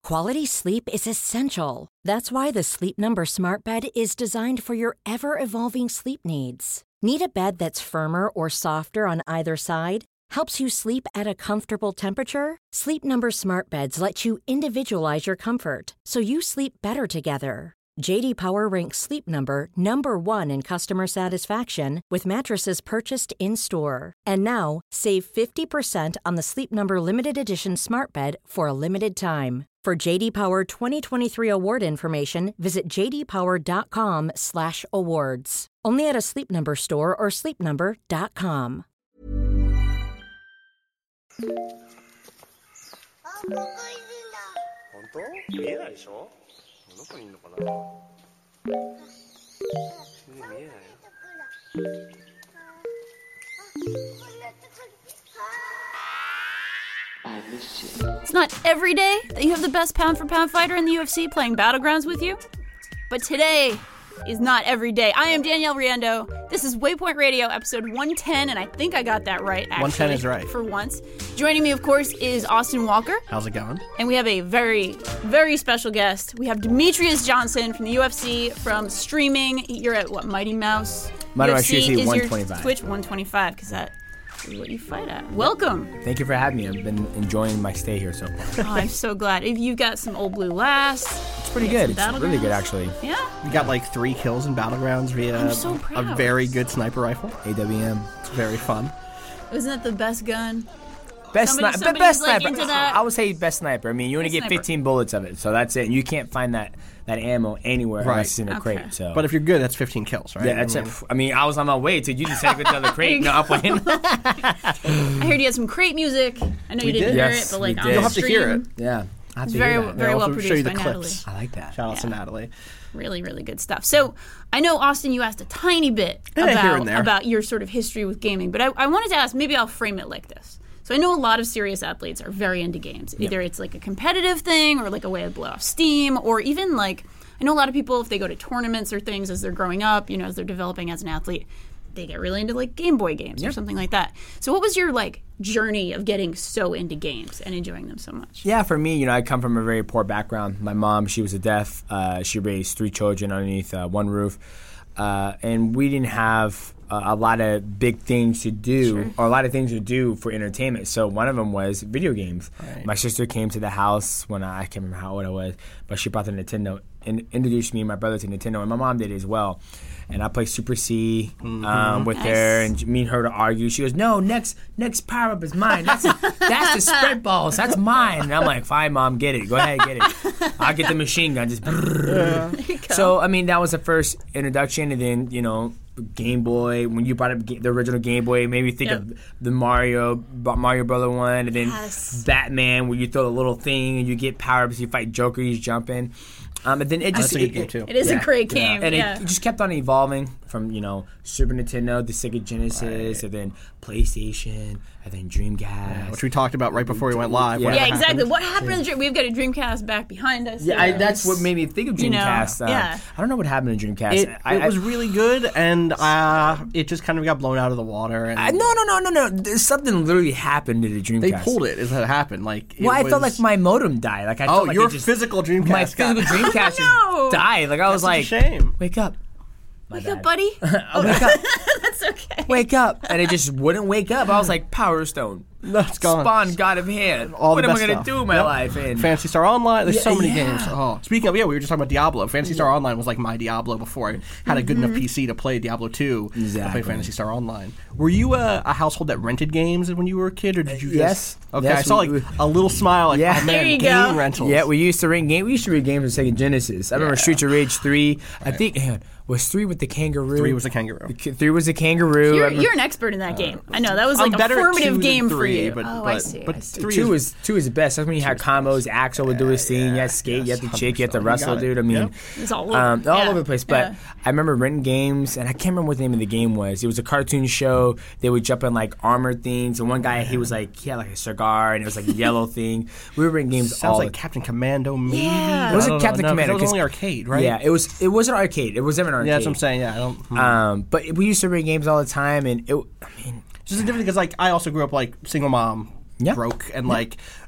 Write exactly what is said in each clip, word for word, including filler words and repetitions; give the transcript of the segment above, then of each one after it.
Quality sleep is essential. That's why the Sleep Number Smart Bed is designed for your ever-evolving sleep needs. Need a bed that's firmer or softer on either side? Helps you sleep at a comfortable temperature? Sleep Number Smart Beds let you individualize your comfort, so you sleep better together. J D Power ranks Sleep Number number one in customer satisfaction with mattresses purchased in-store. And now, save fifty percent on the Sleep Number Limited Edition Smart Bed for a limited time. For J D Power twenty twenty-three award information, visit j d power dot com slash awards. Only at a Sleep Number store or sleep number dot com. 本当？見えないでしょ？どこにいるのかな？全然見えないよ。 It's not every day that you have the best pound-for-pound fighter in the U F C playing Battlegrounds with you, but today is not every day. I am Danielle Riendeau. This is Waypoint Radio, episode one ten, and I think I got that right, actually. one ten is right. For once. Joining me, of course, is Austin Walker. How's it going? And we have a very, very special guest. We have Demetrius Johnson from the U F C, from streaming. You're at, what, Mighty Mouse? Mighty Mouse U F C U F C is one your twenty-five. Twitch one twenty-five, because that is what you fight at. Welcome. Thank you for having me. I've been enjoying my stay here so far. Oh, I'm so glad. If you've got some Old Blue Last. It's pretty good. It's really good, actually. Yeah? We got like three kills in Battlegrounds via I'm so proud. a very good sniper rifle. A W M. It's very fun. Wasn't that the best gun? Best Somebody- sniper. somebody's, Best like, sniper. into that. I would say best sniper. I mean, you only Best get sniper. fifteen bullets of it, so that's it. And you can't find that, that ammo anywhere Right. unless it's in a Okay. crate. So. But if you're good, that's fifteen kills, right? yeah, that's I mean, it. I mean, I was on my way to you just said with the other crate. No, I'm playing. I heard you had some crate music. I know We you didn't did. hear Yes, it, but we like did. on You'll have to stream, hear it. Yeah. I have It's to very, hear that. very I'll well also show produced you the by Natalie. clips. I like that. Shout out Yeah. to Natalie. Really, really good stuff. So I know, Austin, you asked a tiny bit Yeah, here about, and there. about your sort of history with gaming, but I, I wanted to ask, maybe I'll frame it like this. So I know a lot of serious athletes are very into games. Either it's like a competitive thing or like a way to blow off steam, or even like, I know a lot of people, if they go to tournaments or things as they're growing up, you know, as they're developing as an athlete, they get really into like Game Boy games or something like that. So what was your like journey of getting so into games and enjoying them so much? Yeah, for me, you know, I come from a very poor background. My mom, she was a deaf. Uh, she raised three children underneath uh, one roof. Uh, and we didn't have uh, a lot of big things to do, Sure. or a lot of things to do for entertainment. So one of them was video games. Right. My sister came to the house when I, I can't remember how old I was, but she brought the Nintendo and introduced me and my brother to Nintendo, and my mom did as well. And I played Super C um, with Nice. her, and me and her to argue. She goes, "No, next next power up is mine. That's a, that's the sprint balls. That's mine." And I'm like, "Fine, mom, get it. Go ahead, get it. I'll get the machine gun." Just so I mean, that was the first introduction, and then you know, Game Boy. When you brought up ga- the original Game Boy, maybe think Yep. of the Mario Mario Brother one, and then Yes. Batman, where you throw the little thing and you get power ups. You fight Joker, he's jumping. Um, and then it just That's a good it- game, it- too. It is a great game. and yeah. it, it just kept on evolving from, you know, Super Nintendo to Sega Genesis, and then PlayStation, and then Dreamcast. Which we talked about right before we went live. Yeah. when Yeah, it exactly. happened. What happened to the Dream? We've got a Dreamcast back behind us. yeah, I, here. that's what made me think of You know, Dreamcast. uh, yeah. I don't know what happened to Dreamcast. It, I, it was I, really good, and uh, it just kind of got blown out of the water. And I, no, no, no, no, no. There's something literally happened to the Dreamcast. they pulled it. Is that happened? Like, it Well, I felt was- like my modem died. Like I Oh, felt like your it just, physical Dreamcast. my got- physical Dreamcast No. just died. Like I was That's like, a shame. wake up. My Wake bad. up, buddy. Oh, wake up. That's okay. Wake up. And it just wouldn't wake up. I was like, Power Stone. No, it's gone. Spawn, God of Hand. All what the am I best going to stuff. do with my Yep. life? And Phantasy Star Online. There's Yeah, so many yeah. games. Oh, speaking of, yeah, we were just talking about Diablo. Phantasy Star Online was like my Diablo before I had a good enough P C to play Diablo two. I Exactly. played Phantasy Star Online. Were you a, a household that rented games when you were a kid, or did you? Yes. Just, okay, Yes, I saw we- like a little smile. Like, Yeah. oh man, There you game go. rentals. yeah, we used to rent games. We used to read games on Sega Genesis. I remember Yeah. Streets of Rage three. I think hang on, was three with the kangaroo. Three was the kangaroo. The ki- Three was the kangaroo. I You're, remember- you're an expert in that game. I know that was I'm like a better at formative two than game for three, you. but- oh, I but- see. but I see. three Two is- is two is the best. That's when you had combos. Axel would do his thing. You had skate. You had the yes, chick. You had the one hundred percent. You wrestle, got it. dude. I mean, Yep. It's all over. um, all Yeah. over the place. But Yeah. I remember renting games, and I can't remember what the name of the game was. It was a cartoon show. They would jump in like armored things, and one guy he was like he had like a cigar, and it was like a yellow thing. We were renting games Sounds all like Captain Commando, maybe. Yeah. I It wasn't don't know. Captain No, 'cause Commando, It was 'cause- only arcade, right? Yeah, it was. It wasn't arcade. It was never an arcade. Yeah, that's what I'm saying. Yeah, I don't. hmm. Um, but we used to rent games all the time, and it. I mean, It's just different because like I also grew up like single mom, Yeah. broke, and like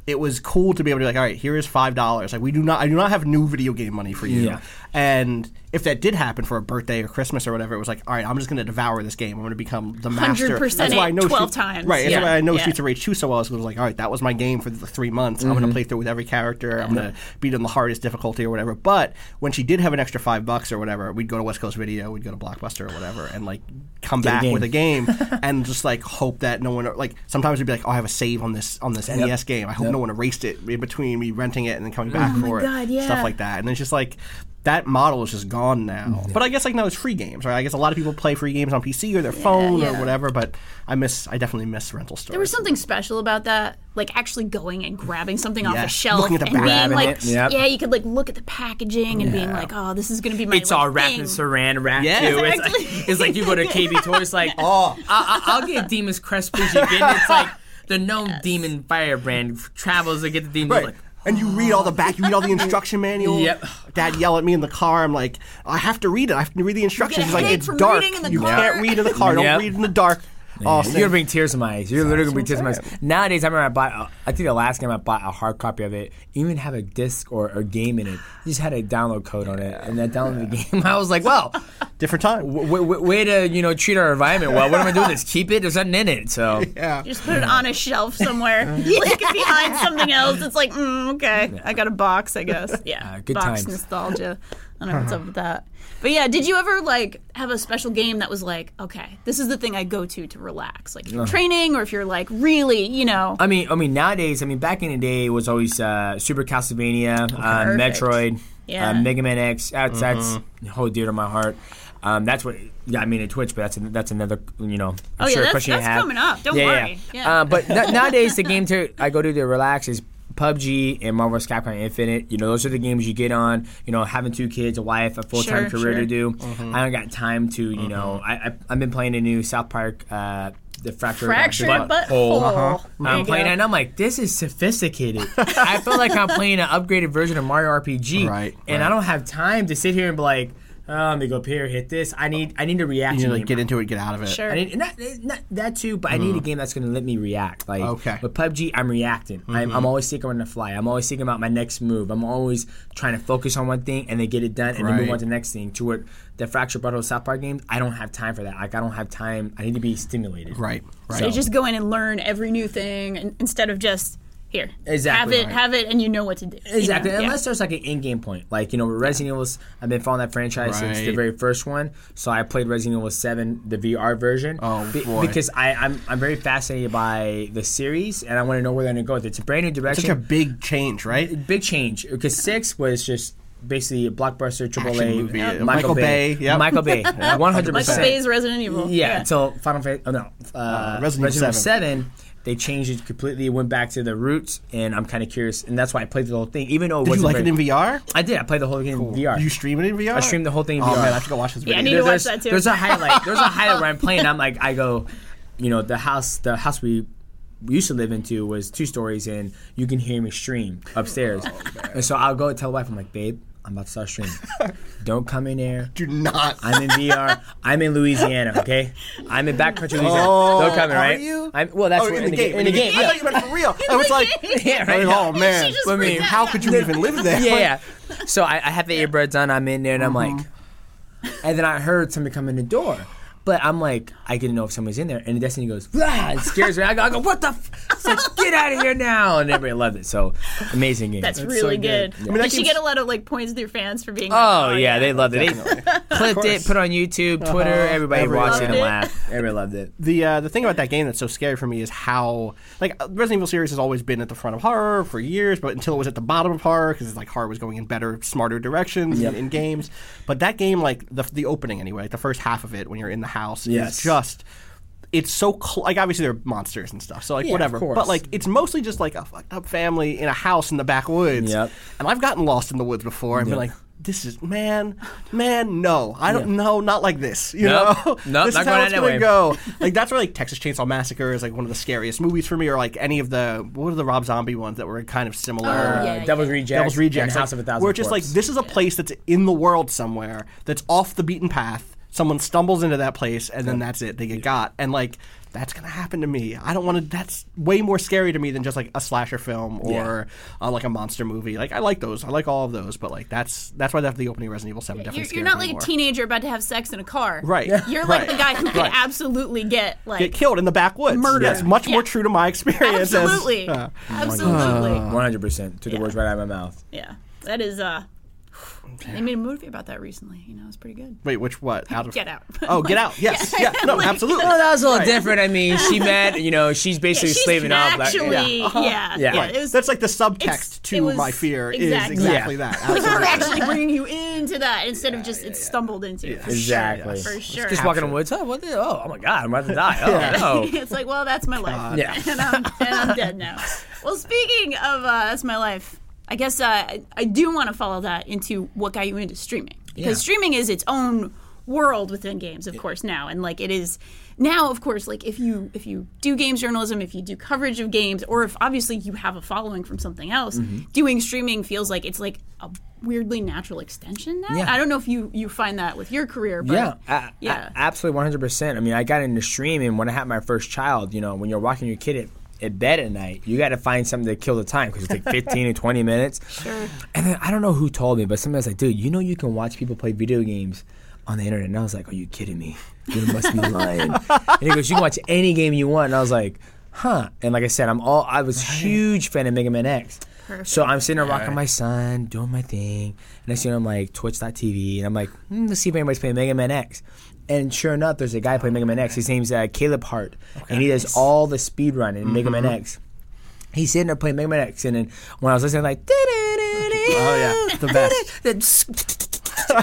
it was cool to be able to be like, all right, here is five dollars. Like we do not, I do not have new video game money for you. Yeah. And if that did happen for a birthday or Christmas or whatever, it was like, all right, I'm just going to devour this game. I'm going to become the master. one hundred percent That's why I know twelve Street- times. Right. That's Yeah. why I know Yeah. Streets of Rage two so well. Is because it was like, all right, that was my game for the three months. I'm going to play through with every character. I'm going to beat on the hardest difficulty or whatever. But when she did have an extra five bucks or whatever, we'd go to West Coast Video, we'd go to Blockbuster or whatever, and like come Get a back game. with a game and just like hope that no one like sometimes we'd be like, oh, I have a save on this on this N E S game. I hope Yep. no one erased it in between me renting it and then coming back for God, it. yeah. Stuff like that. And it's just like that model is just gone now. But I guess like now it's free games, right? I guess a lot of people play free games on P C or their phone yeah. or whatever. But I miss, I definitely miss rental stores. There was something special about that, like actually going and grabbing something off a Yes, shelf looking at the and being Grabbing like, it, yep. yeah, you could like look at the packaging and being like, oh, this is gonna be my. It's like, all wrapped thing. in saran wrap Yeah. too. It's Exactly. like, it's like you go to K B Toys, like, oh, I, I, I'll get Demon's Crest, please. You get it. It's like the known Demon Firebrand travels to get the Demon. Right. Like, And you read all the back, you read all the instruction manual. Yep. Dad yell at me in the car. I'm like, I have to read it. I have to read the instructions. a He's like, headache it's from dark. reading in the You car. can't read in the car. Don't Yep. read in the dark. Oh, you're gonna bring tears to my eyes. You're literally gonna bring tears to my what eyes. Nowadays, I remember I bought. Uh, I think the last game I bought a hard copy of it. Even have a disc or a game in it. You just had a download code on it, and that downloaded the game. I was like, well, different time. w- w- way to you know treat our environment well. What am I doing? This keep it. There's nothing in it. So Yeah. You just put it on a shelf somewhere, like behind something else. It's like, mm, okay, I got a box, I guess. Yeah, Uh, good box times. nostalgia. I don't know what's up with that. But yeah, did you ever like have a special game that was like, okay, this is the thing I go to to relax, like if you're training or if you're like really, you know, I mean, I mean nowadays, I mean back in the day, it was always uh, Super Castlevania, uh, Perfect. Metroid, Yeah. uh, Mega Man X. That's that's hold dear to my heart. Um, that's what got me into Twitch, but that's a, that's another you know. I'm Oh, yeah, sure that's- question you that's have. coming up. Don't yeah, worry. Yeah. Yeah. Uh, but n- nowadays, the game to I go to to relax is P U B G and Marvel vs. Capcom Infinite. You know, those are the games you get on. You know, having two kids, a wife, a full time Sure, career sure. to do. I don't got time to. You know, I, I I've been playing a new South Park. Uh, the fractured, fractured butthole. butthole. Uh-huh. There I'm you playing go. it and I'm like, this is sophisticated. I feel like I'm playing an upgraded version of Mario R P G. Right, And right. I don't have time to sit here and be like, oh, let me go up here, hit this. I need I need a reaction You know, like, game. get into it, get out of it. Sure. I need not, not that too, but I need a game that's going to let me react. Like Okay. with P U B G, I'm reacting. I'm, I'm always thinking on the fly. I'm always thinking about my next move. I'm always trying to focus on one thing and then get it done and then move Right. on to the next thing. To where the Fractured Butthole South Park games, I don't have time for that. Like I don't have time. I need to be stimulated. Right, right. So you just go in and learn every new thing and, instead of just here, Exactly. have it, have it, and you know what to do. you Exactly, know? Yeah. unless there's like an in-game point. Like, you know, with Resident Evil, I've been following that franchise since the Right. very first one. So I played Resident Evil seven, the V R version. Oh, boy. Because I, I'm I'm very fascinated by the series, and I want to know where they're going to go. It's a brand new direction. Such a big change, right? big change. Because six was just basically a blockbuster, triple Action A. movie, uh, yeah. Michael Bay, yep. Michael Bay, one hundred Michael percent. Bay's Resident Evil. Yeah, until Final Fantasy. Oh no, uh, Resident Evil Evil seven. They changed it completely. Went back to the roots, and I'm kind of curious, and that's why I played the whole thing. Even though it Did wasn't you like very, it in V R? I did. I played the whole thing in V R. Did you stream it in V R? I streamed the whole thing in Oh V R. man, I have to go watch this video. Yeah, I need to watch there's, that too. There's a highlight. There's a highlight where I'm playing. I'm like, I go, you know, the house, the house we used to live into was two stories, and you can hear me stream upstairs. And so I'll go tell the wife, I'm like, babe, I'm about to start streaming. Don't come in there. Do not. I'm in V R. I'm in Louisiana. Okay, I'm in backcountry Louisiana. Oh, Don't come in, are right? you? I'm, well, that's Oh, what, in, the game. In the game. I Yeah. thought you meant for real. I was like, Yeah, right. like, oh man. just I mean, freaked out. How could you even live there? Yeah, yeah. So I, I have the earbuds on. I'm in there, and I'm like, and then I heard somebody come in the door. But I'm like, I didn't know if someone's in there. And Destiny goes, "Rah!" It scares me. I go, I go what the f-? It's like, get out of here now. And everybody loved it. So, amazing game. That's That's really so good. good. I mean, that Did she game's- get a lot of like points with your fans for being? Like, Oh, yeah, they loved it. They clipped it, put it on YouTube, Twitter. Everybody Everyone watched it and loved it. laughed. Everybody loved it. The uh, the thing about that game that's so scary for me is how like uh, Resident Evil series has always been at the front of horror for years, but until it was at the bottom of horror because like horror was going in better, smarter directions in, in games. But that game, like the the opening anyway, like the first half of it when you're in the house, Yes. is just. It's so cl- like obviously there are monsters and stuff, so like Yeah, of whatever. course. But like it's mostly just like a fucked up family in a house in the backwoods. Yep. And I've gotten lost in the woods before and been Yep. like, this is man, man, no, I don't Yeah. know, not like this. You Nope. know, Nope, this not is how going it's that gonna way. go. Like that's where like Texas Chainsaw Massacre is like one of the scariest movies for me, or like any of the what are the Rob Zombie ones that were kind of similar. Oh, Uh, yeah, Devil's yeah. Rejects. Devil's Rejects, And House like, of a Thousand where it's just like Corpses. this is a place that's in the world somewhere that's off the beaten path. Someone stumbles into that place and then that's it. They get got and like. that's gonna happen to me. I don't want to. That's way more scary to me than just like a slasher film or Yeah. uh, like a monster movie. Like I like those. I like all of those. But like that's that's why the opening of Resident Evil Seven definitely You're, scares you're not me like more. a teenager about to have sex in a car. Right. You're like Right. the guy who could Right. absolutely get like Get killed in the backwoods. Murdered. It's much more Yeah. true to my experience. Absolutely. As, uh, Absolutely. one hundred percent. Took the Yeah. words right out of my mouth. Yeah. That is uh they made a movie about that recently. You know, it's pretty good. wait, which what? Out of Get Out. Oh, Get Out. Yes. Yeah. No, absolutely. Well, that was a little different. I mean, she met, you know, she's basically She's slaving up. Like, actually, yeah. yeah, Yeah. yeah, Right. it was, That's like the it's- subtext it to was- my fear exactly. is exactly Yeah. that. like we're Absolutely. actually bringing you into that instead of just it's stumbled into. For Exactly. Sure, for sure. Just walking in the woods. Oh, what the, oh, oh my God, I'm about to die. Oh, no. It's like, well, that's my life. Yeah. and, I'm, and I'm dead now. Well, speaking of uh, that's my life, I guess uh, I, I do want to follow that into what got you into streaming. Because Yeah. streaming is its own world within games, of course, now. And like it is now, of course, like if you if you do games journalism, if you do coverage of games, or if obviously you have a following from something else, Mm-hmm. doing streaming feels like it's like a weirdly natural extension now. Yeah. I don't know if you, you find that with your career, but Yeah, a- yeah. a- absolutely, one hundred percent. I mean, I got into streaming when I had my first child. You know, when you're walking your kid at, at bed at night, you got to find something to kill the time because it's like fifteen to twenty minutes. Sure. And then I don't know who told me, but somebody was like, dude, you know you can watch people play video games on the internet. And I was like, are you kidding me? You must be lying. And he goes, you can watch any game you want. And I was like, huh. And like I said, I'm all I was a huge fan of Mega Man X. Perfect. So I'm sitting there rocking my son, doing my thing. And next thing you know, I'm like, twitch dot t v. And I'm like, hmm, let's see if anybody's playing Mega Man X. And sure enough, there's a guy playing Mega Man X. His name's uh, Caleb Hart. And he does all the speed run in Mega Man X. He's sitting there playing Mega Man X. And then when I was listening, like, Oh, yeah. The best.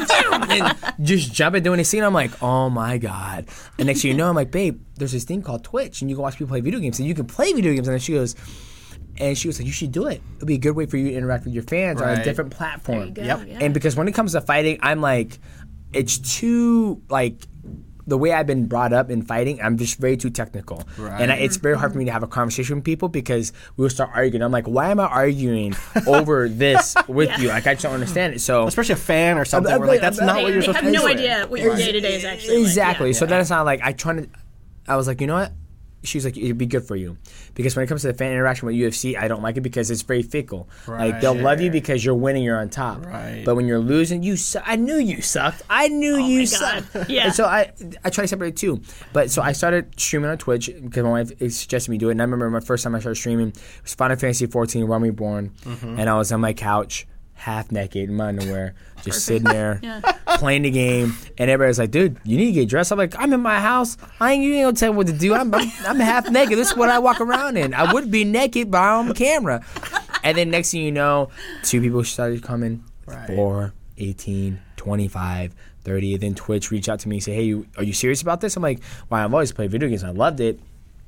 and just jumping doing a scene, I'm like, oh my God. And next thing you know, I'm like, babe, there's this thing called Twitch, and you can watch people play video games, and you can play video games. And then she goes, and she was like, you should do it. It'll be a good way for you to interact with your fans on a Right. different platform. There you go, Yep. yeah. And because when it comes to fighting, I'm like, it's too, like, the way I've been brought up in fighting, I'm just very too technical. Right. And I, it's very hard for me to have a conversation with people because we'll start arguing. I'm like, why am I arguing over this with Yeah. you? Like, I just don't understand it. So Especially a fan or something. I'm- Where like that's I'm- not they, what you're they supposed have to be no doing. idea what your day to day is actually Exactly. like. So then it's not like I trying to. I was like, you know what? She's like, it'd be good for you because when it comes to the fan interaction with U F C, I don't like it because it's very fickle. Like they'll love you because you're winning, you're on top. Right. But when you're losing, you. Su- I knew you sucked. I knew you my God. sucked. Yeah. And so I, I try to separate it too. But so I started streaming on Twitch because my wife suggested me do it. And I remember my first time I started streaming it was Final Fantasy fourteen, Realm Reborn, and I was on my couch, half naked in my underwear, just sitting there Yeah. playing the game, and everybody's like, "Dude, you need to get dressed." I'm like, "I'm in my house. I ain't you ain't gonna tell me what to do. I'm, I'm I'm half naked. This is what I walk around in. I would be naked, but I'm on camera." And then next thing you know, two people started coming, Right. four, eighteen, twenty-five, thirty. And then Twitch reached out to me and said, "Hey, you, are you serious about this?" I'm like, "Well, I've always played video games. I loved it."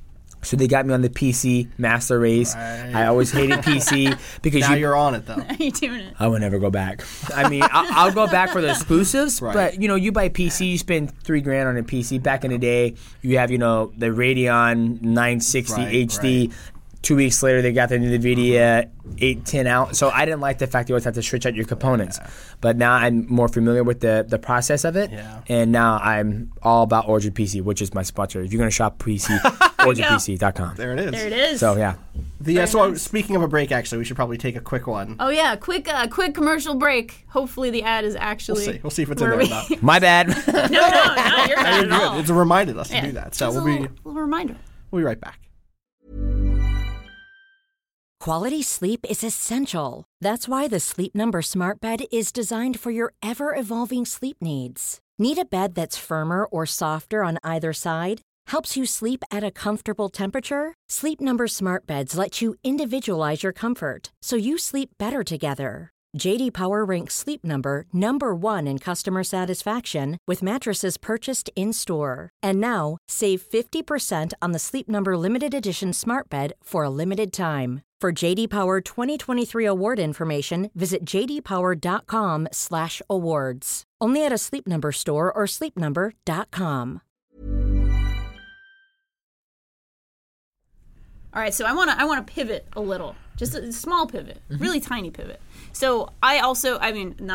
So they got me on the P C master race. Right. I always hated P C because Now you, you're on it though. How you doing it? I would never go back. I mean, I'll, I'll go back for the exclusives, Right. but you know, you buy P C, you spend three grand on a P C. Back in the day, you have you know the Radeon nine sixty Right, H D. right. Two weeks later, they got the NVIDIA eight ten out. So I didn't like the fact you always have to switch out your components. But now I'm more familiar with the, the process of it. Yeah. And now I'm all about Origin P C, which is my sponsor. If you're going to shop P C, origin p c dot com. There it is. There it is. So, yeah. The, uh, so speaking of a break, actually, we should probably take a quick one. Oh yeah, quick uh, quick commercial break. Hopefully the ad is actually. We'll see. We'll see if it's in where there or we- not. My bad. no, no, no, you're not at all. Good. It's reminded us Yeah. to do that. So Just we'll a be little, little reminder. we'll be right back. Quality sleep is essential. That's why the Sleep Number Smart Bed is designed for your ever-evolving sleep needs. Need a bed that's firmer or softer on either side? Helps you sleep at a comfortable temperature? Sleep Number Smart Beds let you individualize your comfort so you sleep better together. J D Power ranks Sleep Number number one in customer satisfaction with mattresses purchased in-store. And now, save fifty percent on the Sleep Number Limited Edition Smart Bed for a limited time. For J D Power twenty twenty-three award information, visit j d power dot com slash awards. Only at a Sleep Number store or sleep number dot com. All right, so I want to I want to pivot a little, just a small pivot, really tiny pivot. So I also, I mean, not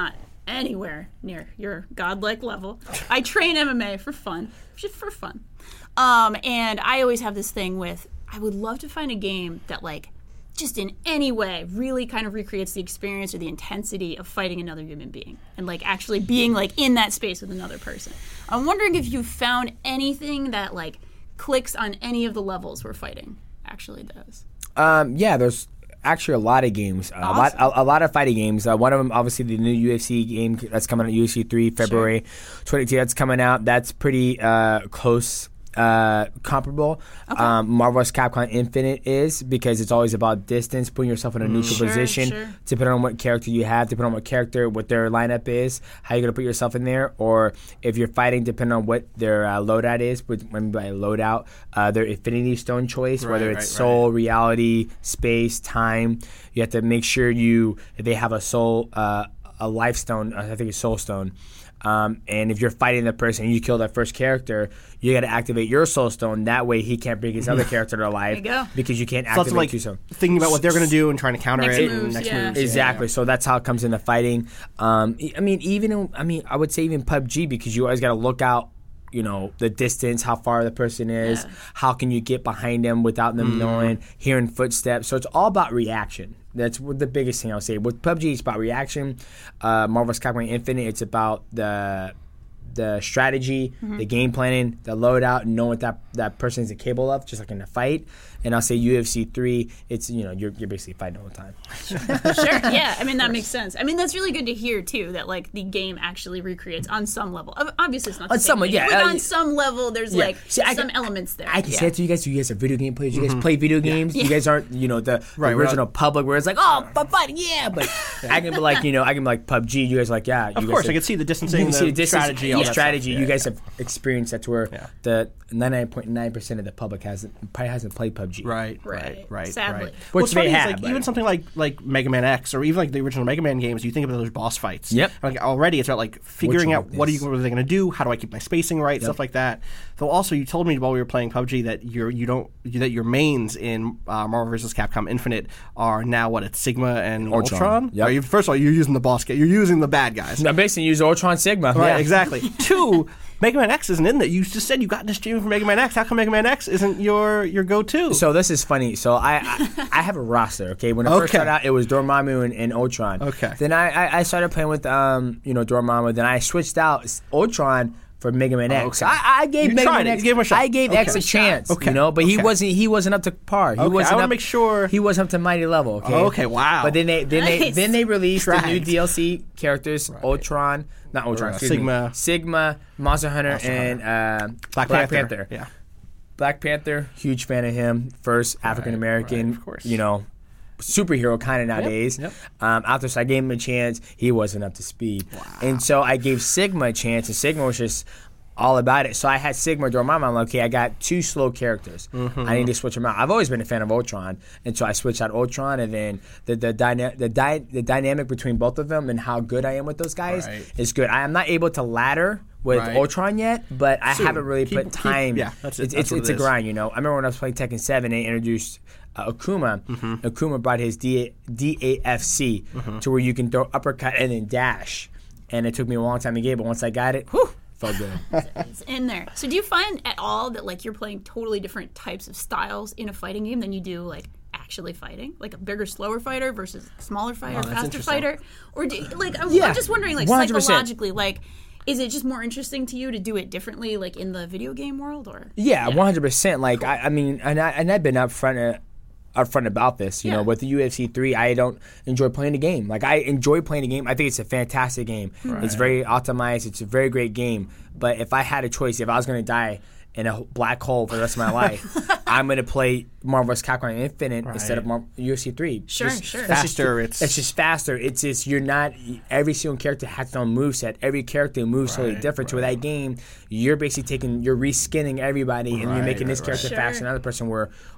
anywhere near your godlike level. I train M M A for fun, just for fun. Um, and I always have this thing with, I would love to find a game that, like, just in any way really kind of recreates the experience or the intensity of fighting another human being and, like, actually being, like, in that space with another person. I'm wondering if you've found anything that, like, clicks on any of the levels where fighting actually does. Um, yeah, there's actually a lot of games, uh, awesome. a lot, a, a lot of fighting games. Uh, one of them, obviously, the new U F C game that's coming out, U F C three, February sure. twenty-two. That's coming out. That's pretty uh, close. Uh, comparable. Okay. Um, Marvel versus. Capcom Infinite is because it's always about distance, putting yourself in a neutral sure, position, sure. depending on what character you have, depending on what character, what their lineup is, how you're gonna put yourself in there, or if you're fighting, depending on what their uh, loadout is. When by loadout, uh, their Infinity Stone choice, right, whether it's right, soul, right. reality, space, time. You have to make sure you if they have a soul, uh, a life stone. I think it's soul stone. Um, and if you're fighting the person and you kill that first character, you got to activate your soul stone. That way, he can't bring his other character to life there you go. because you can't so activate like two stones. Thinking about what they're going to do and trying to counter next it. Moves, and next yeah. moves. Exactly. Yeah. So that's how it comes into fighting. Um, I mean, even in, I mean, I would say even P U B G because you always got to look out. You know, the distance, how far the person is, yeah. how can you get behind them without them mm. knowing, hearing footsteps. So it's all about reaction. That's the biggest thing I'll say. With P U B G, it's about reaction. Uh, Marvel versus. Capcom Infinite, it's about the the strategy, mm-hmm. the game planning, the loadout, and knowing what that, that person is capable of, just like in a fight. And I'll say U F C three, it's, you know, you're you're basically fighting all the time. Sure, yeah. I mean, that makes sense. I mean, that's really good to hear, too, that, like, the game actually recreates on some level. Obviously, it's not the on same some, thing, yeah, but uh, on some level, there's, yeah. like, See, some can, elements there. I can yeah. say it to you guys, you guys are video game players, you guys mm-hmm. play video games, yeah. you guys aren't, you know, the, right, the original public where it's like, oh, but fighting, yeah, but I can be like, you know, I can be like P U B G, you guys are like, yeah. You of guys course, have, I can see the distancing, you can the, see the distance, strategy, yeah, all that strategy. stuff. You Yeah, guys yeah. have experienced that's where yeah. the ninety-nine point nine percent of the public hasn't probably hasn't played P U B G. Right, Right. right, right. Sadly. Right. Which What's they funny have, is like but- even something like like Mega Man X or even like the original Mega Man games, you think about those boss fights. Yep. Like already it's about like figuring Which out one what are is- you what are they going to do? How do I keep my spacing right? Yep. Stuff like that. Though also you told me while we were playing P U B G that you're you don't that your mains in uh, Marvel versus. Capcom Infinite are now what it's Sigma and Ultron. Ultron. Yep. Are you, first of all, you're using the boss. You're using the bad guys. I'm basically using Ultron Sigma. Right. Yeah. Exactly. Two. Mega Man X isn't in there. You just said you got this stream for Mega Man X. How come Mega Man X isn't your your go-to? So this is funny. So I I, I have a roster. Okay, when I Okay. first started out, it was Dormammu and, and Ultron. Okay. Then I, I I started playing with um you know Dormammu. Then I switched out Ultron for Mega Man X. okay. I, I gave You Mega tried Man it. X. You gave him a shot. I gave Okay. X a chance. Okay. You know, but he Okay. wasn't he wasn't up to par. He Okay, wasn't I wanna up, make sure- he wasn't up to mighty level. Okay. Okay, wow. But then they then they Nice. then they released the new Dragged. D L C characters, Ultron, not Ultron, uh, excuse Sigma. me, Sigma, Monster Hunter, Monster and uh, Black, Black Panther. Panther. Yeah. Black Panther, huge fan of him. First African American, right, of course. you know, superhero kind of nowadays. yep. Um, after so I gave him a chance, he wasn't up to speed, and so I gave Sigma a chance, and Sigma was just all about it. So I had Sigma Dormammu. I'm like, okay, I got two slow characters. Mm-hmm. I need to switch them out. I've always been a fan of Ultron, and so I switched out Ultron, and then the the dyna- the, dy- the dynamic between both of them and how good I am with those guys Right. is good. I am not able to ladder with Right. Ultron yet, but I Soon. haven't really Keep- put keep- time. yeah, that's it. It's That's it's, what it's it a is. grind, you know. I remember when I was playing Tekken seven, they introduced uh, Akuma. Mm-hmm. Akuma brought his D A F C to where you can throw uppercut and then dash, and it took me a long time to get, but once I got it, whew, felt good. It's in there. So do you find at all that, like, you're playing totally different types of styles in a fighting game than you do, like, actually fighting? Like a bigger, slower fighter versus a smaller fighter, Oh, that's faster interesting. fighter? Or, do, like, I'm, Yeah, I'm just wondering, like, one hundred percent. psychologically, like, is it just more interesting to you to do it differently, like, in the video game world? Or Yeah, one hundred percent. Like I, I mean, and I and I've been upfront, uh, upfront about this. You Yeah. know, with the U F C three, I don't enjoy playing the game. Like I enjoy playing the game. I think it's a fantastic game. It's very optimized. It's a very great game. But if I had a choice, if I was going to die in a black hole for the rest of my life, I'm going to play Marvel versus. Capcom Infinite instead of Mar- U F C three. Sure, Just sure. that's just- Faster, it's- it's just faster. It's just you're not every single character has its own moveset. Every character moves totally Right, different. So with that game, you're basically taking you're reskinning everybody and you're Right, making this right, character right. faster Sure. than another person. Where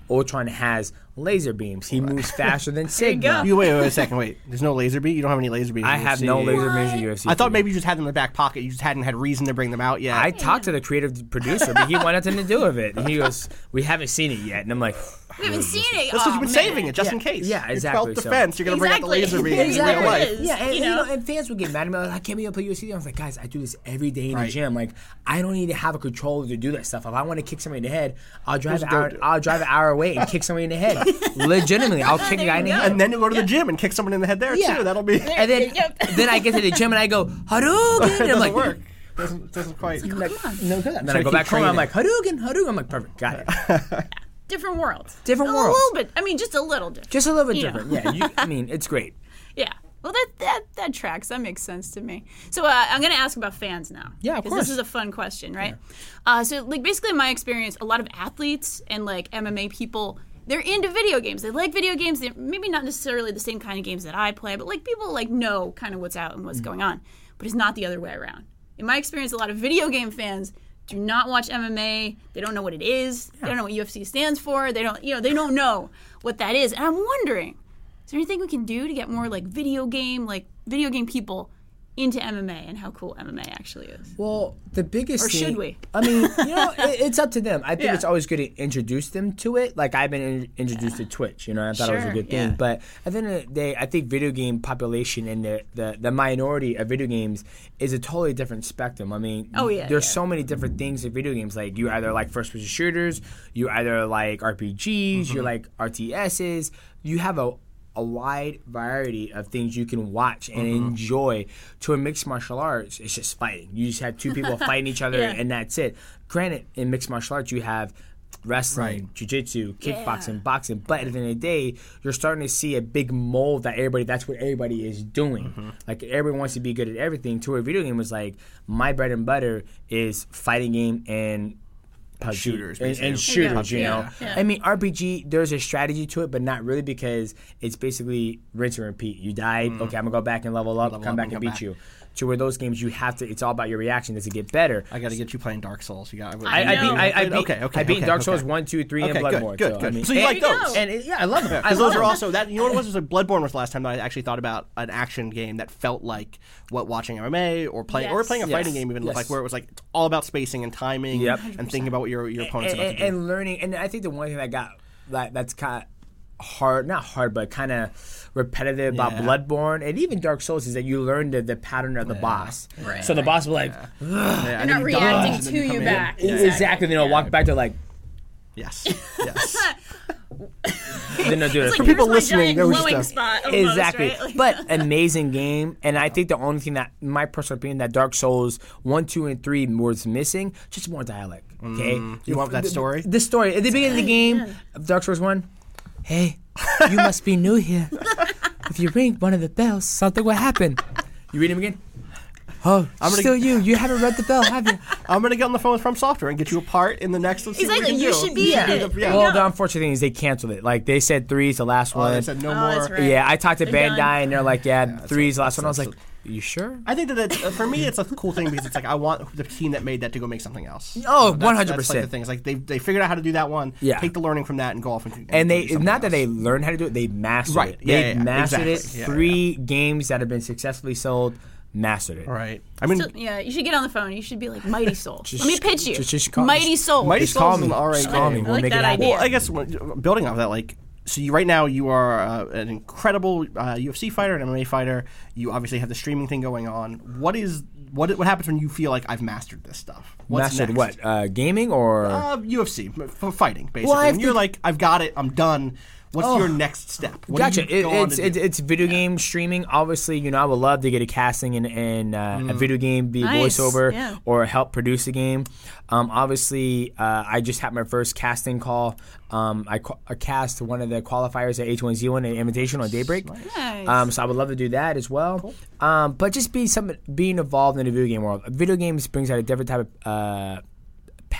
Ultron has laser beams. He moves faster than Sigma. go. You wait, wait a second. Wait, there's no laser beam. You don't have any laser beams. I in have U F C. no laser beams in U F C. I thought maybe you just had them in the back pocket. You just hadn't had reason to bring them out yet. I talked to the creative producer, but he wanted nothing to do with it. And he goes, "We haven't seen it yet," and I'm like, We haven't seen it. That's because oh, you've been man. saving it just Yeah, in case. yeah, Your exactly, twelfth so- defense, you're gonna bring out the Exactly. laser beam in Exactly. real life. It is, Yeah, and you you know, know? and fans would get mad at me. Like, I can't be able to play U F C. I was like, guys, I do this every day in the Right. gym. Like, I don't need to have a controller to do that stuff. If I want to kick somebody in the head, I'll drive Just an go hour. do it. I'll drive an hour away and kick somebody in the head. Legitimately, I'll kick a There guy you in the go. head. And then you go to the gym and kick someone in the head there Yeah. too. That'll be. And then, Yep. then I get to the gym and I go Hadouken. it And I'm doesn't like, work. Doesn't doesn't quite. like, no good. And then So I go keep back home. I'm training. like Hadouken, Hadouken. I'm like, perfect, got it. Different world. Different a worlds. little bit. I mean, just a little different. Just a little bit You different. know. Yeah, you, I mean, it's great. Yeah. Well, that that that tracks. That makes sense to me. So uh, I'm going to ask about fans now. Yeah, of 'cause course. This is a fun question, right? Uh, so, like, basically, in my experience, a lot of athletes and like M M A people, they're into video games. They like video games. They're maybe not necessarily the same kind of games that I play, but like people like know kind of what's out and what's Mm-hmm. going on. But it's not the other way around. In my experience, a lot of video game fans do not watch M M A. They don't know what it is. They don't know what U F C stands for. They don't, you know, they don't know what that is. And I'm wondering, is there anything we can do to get more like video game, like video game people into M M A and how cool M M A actually is? Well, the biggest Or thing, should we? I mean, you know, it, it's up to them. I think Yeah. it's always good to introduce them to it. Like I've been in, introduced to Twitch, you know, and I thought it was a Sure, good thing. yeah. But at the end of the day, I think video game population and the, the, the minority of video games is a totally different spectrum. I mean, Oh, yeah, there's yeah. so many different things in video games. Like you either like first person shooters, you either like R P Gs, Mm-hmm. you like R T Ss. You have a a wide variety of things you can watch and Mm-hmm. enjoy. To a mixed martial arts, it's just fighting. You just have two people fighting each other, Yeah. and that's it. Granted, in mixed martial arts, you have wrestling, Right. jiu-jitsu, kickboxing, Yeah. boxing. But at the end of the day, you're starting to see a big mold that everybody, that's what everybody is doing. Mm-hmm. Like, everyone wants to be good at everything. To a video game was like, my bread and butter is fighting game and P U B G. Shooters, and, basically. and shooters, you Yeah. know. Yeah. I mean, R P G, there's a strategy to it, but not really because it's basically rinse and repeat. You died, okay, I'm gonna go back and level up, Level come up back and and come beat back. you. To where those games, you have to. It's all about your reaction. Does it get better? I got to get you playing Dark Souls. You got. I, I beat. know. I, I beat. Okay, okay, I beat okay, Dark Souls okay. one, two, three, Okay, and good, Bloodborne. good, so, good. I mean, So you and- like There you those? go. And it, yeah, I love them. I Because those love are them. also that. You know what it was? It was like Bloodborne was the last time that I actually thought about an action game that felt like what watching M M A or playing or Yes. playing a Yes. fighting game even looked Yes. like, where it was like it's all about spacing and timing Yep. and thinking about what your your opponent's and, about and, to do. and learning. And I think the one thing that got that that's kind of hard, not hard, but kind of repetitive about Yeah. Bloodborne and even Dark Souls is that you learn the, the pattern of the boss. Right. So the boss will like Yeah, They're and not then you dodge, reacting and then to come you in. back. Yeah. exactly, you know, walk back to like Yes. Yes. then they'll do it. It's For like, people here's my listening, giant there was just glowing a- spot. Almost, Exactly, right? Like- but amazing game, and I think the only thing that, my personal opinion, that Dark Souls one, two, and three was missing, just more dialect. Okay, You want that The- story? The story at the beginning of the game of Dark Souls one. Hey, you must be new here. If you ring one of the bells, something will happen. You read him again. Oh, I'm gonna- still you. You haven't read the bell, have you? I'm gonna get on the phone with From Software and get you a part in the next. Let's see what we Exactly, can you do. should be Yeah. in it. Yeah. There Well, you the go. unfortunate thing is they canceled it. Like they said, three is the last Oh, one. they said no Oh, more. that's right. Yeah, I talked to They're Bandai, done. and they're like, "Yeah, that's three is the a- last one." I was that's like, "You sure?" I think that that's, uh, for me, it's a cool thing because it's like I want the team that made that to go make something else. Oh, That's- one hundred That's like the percent. thing. It's like they they figured out how to do that one. Yeah. Take the learning from that and go off and. And, And do they something not that they else. learned how to do it, they mastered Right. it. Yeah, They yeah, yeah. mastered Exactly. it. Yeah, Three games that have been successfully sold, mastered it. Right. I mean, So, yeah, you should get on the phone. You should be like Mighty Soul. Just- Let me pitch you. just- just call- Mighty Soul. Mighty Just call Souls is me. an alright Just call me. game. We'll I like make it that happen. idea. well, I guess when- building off that, like, so you, right now you are uh, an incredible uh, U F C fighter, an M M A fighter. You obviously have the streaming thing going on. What is what? What happens when you feel like I've mastered this stuff? What's Mastered next? what? Uh, gaming or? Uh, U F C for fighting, basically. Well, I when you're think- like, I've got it, I'm done. What's Oh. your next step? What Gotcha. Do you It, go on it's to it's do? it's video game streaming. Obviously, you know, I would love to get a casting in, in uh, Mm. a video game, be Nice, voiceover, yeah. or help produce a game. Um, obviously, uh, I just had my first casting call. Um, I, ca- I cast one of the qualifiers at H one Z one, an Invitational at Daybreak. Nice. Um, so I would love to do that as well. Um, but just be some being involved in the video game world. Video games brings out a different type of uh,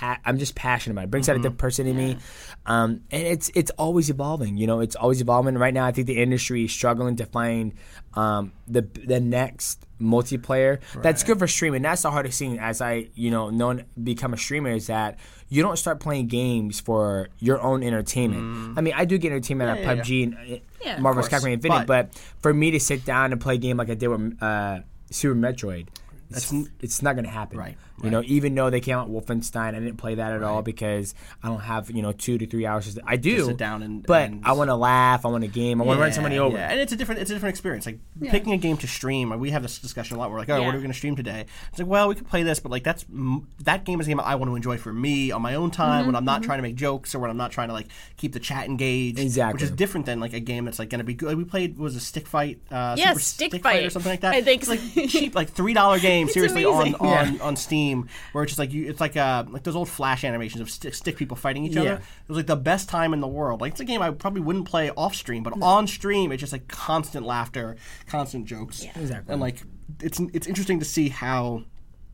pa- I'm just passionate about it. It brings out a different person in me, um, and it's it's always evolving. You know, it's always evolving. Right now, I think the industry is struggling to find um, the the next multiplayer right. that's good for streaming. That's the hardest thing as I you know know become a streamer is that you don't start playing games for your own entertainment. Mm. I mean, I do get entertainment yeah, at yeah, P U B G yeah. and yeah, Marvel's Capcom Infinite, but, but for me to sit down and play a game like I did with uh, Super Metroid. It's, it's not going to happen. Right, You right. know, even though they came out with Wolfenstein, I didn't play that at Right. all because I don't have, you know, two to three hours. To, I do. To sit down and- But and- I want to laugh. I want to game. I want to run somebody over. Yeah, and it's a different it's a different experience. Like picking a game to stream. We have this discussion a lot. We're like, oh, Yeah. what are we going to stream today? It's like, well, we could play this, but like that's that game is a game I want to enjoy for me on my own time Mm-hmm, when I'm not trying to make jokes or when I'm not trying to like keep the chat engaged. Exactly. Which is different than like a game that's like going to be good. Like, we played was a Stick Fight. Uh, Yeah, Super Stick Stick Fight. or something like that. I think it's like cheap, like three dollar game. It's seriously amazing. on on, on Steam, where it's just like you. It's like uh like those old Flash animations of stick, stick people fighting each other. Yeah. It was like the best time in the world. Like it's a game I probably wouldn't play off stream, but on stream it's just like constant laughter, constant jokes, Exactly. and like it's it's interesting to see how